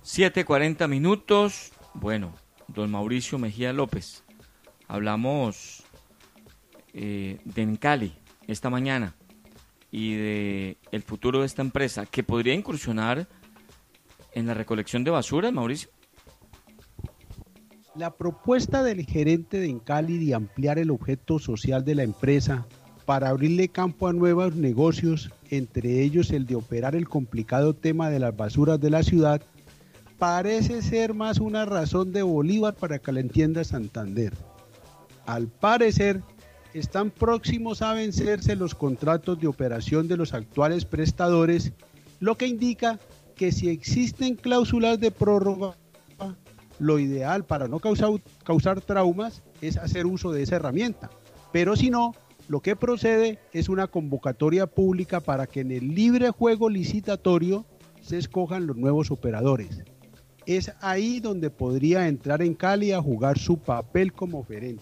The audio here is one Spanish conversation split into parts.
7:40. Bueno, don Mauricio Mejía López, hablamos de Encali esta mañana y de el futuro de esta empresa que podría incursionar en la recolección de basura, Mauricio. La propuesta del gerente de Encali de ampliar el objeto social de la empresa para abrirle campo a nuevos negocios, entre ellos el de operar el complicado tema de las basuras de la ciudad, parece ser más una razón de Bolívar para que la entienda Santander. Al parecer, están próximos a vencerse los contratos de operación de los actuales prestadores, lo que indica que si existen cláusulas de prórroga, lo ideal para no causar traumas es hacer uso de esa herramienta, pero si no, lo que procede es una convocatoria pública para que en el libre juego licitatorio se escojan los nuevos operadores. Es ahí donde podría entrar Encali a jugar su papel como oferente.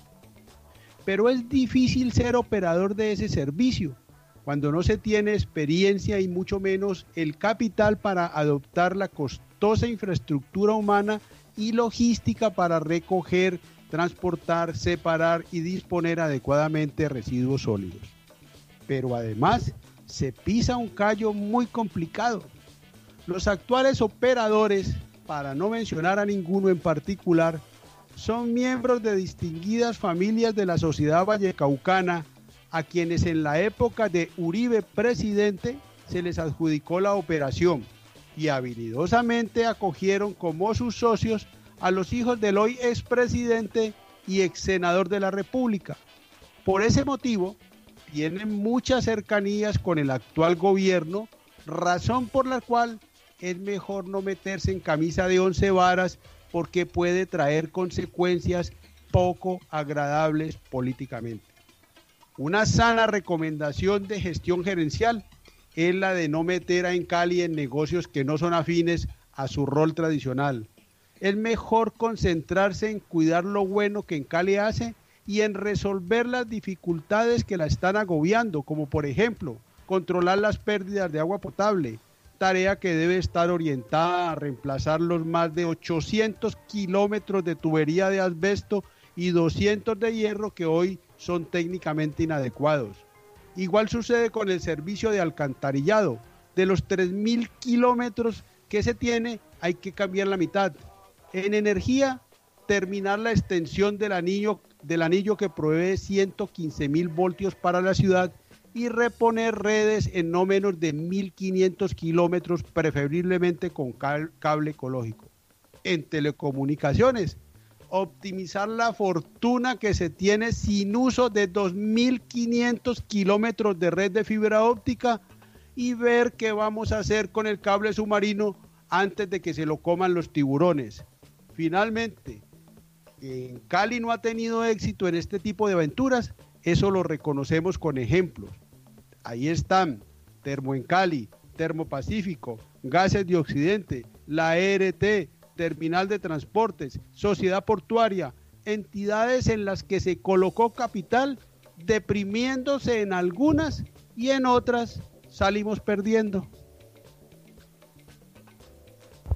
Pero es difícil ser operador de ese servicio cuando no se tiene experiencia y mucho menos el capital para adoptar la costosa infraestructura humana y logística para recoger, transportar, separar y disponer adecuadamente de residuos sólidos. Pero además se pisa un callo muy complicado. Los actuales operadores, para no mencionar a ninguno en particular, son miembros de distinguidas familias de la sociedad vallecaucana, a quienes en la época de Uribe presidente se les adjudicó la operación y habilidosamente acogieron como sus socios a los hijos del hoy expresidente y ex senador de la República. Por ese motivo, tienen muchas cercanías con el actual gobierno, razón por la cual es mejor no meterse en camisa de 11 varas porque puede traer consecuencias poco agradables políticamente. Una sana recomendación de gestión gerencial es la de no meter a Encali en negocios que no son afines a su rol tradicional. Es mejor concentrarse en cuidar lo bueno que Encali hace y en resolver las dificultades que la están agobiando, como por ejemplo, controlar las pérdidas de agua potable, tarea que debe estar orientada a reemplazar los más de 800 kilómetros de tubería de asbesto y 200 de hierro que hoy son técnicamente inadecuados. Igual sucede con el servicio de alcantarillado. De los 3.000 kilómetros que se tiene, hay que cambiar la mitad. En energía, terminar la extensión del anillo que provee 115.000 voltios para la ciudad y reponer redes en no menos de 1.500 kilómetros, preferiblemente con cable ecológico. En telecomunicaciones, optimizar la fortuna que se tiene sin uso de 2.500 kilómetros de red de fibra óptica y ver qué vamos a hacer con el cable submarino antes de que se lo coman los tiburones. Finalmente, en Cali no ha tenido éxito en este tipo de aventuras, eso lo reconocemos con ejemplos. Ahí están Termoencali, Termopacífico, Gases de Occidente, la ERT, Terminal de Transportes, Sociedad Portuaria, entidades en las que se colocó capital, deprimiéndose en algunas y en otras salimos perdiendo.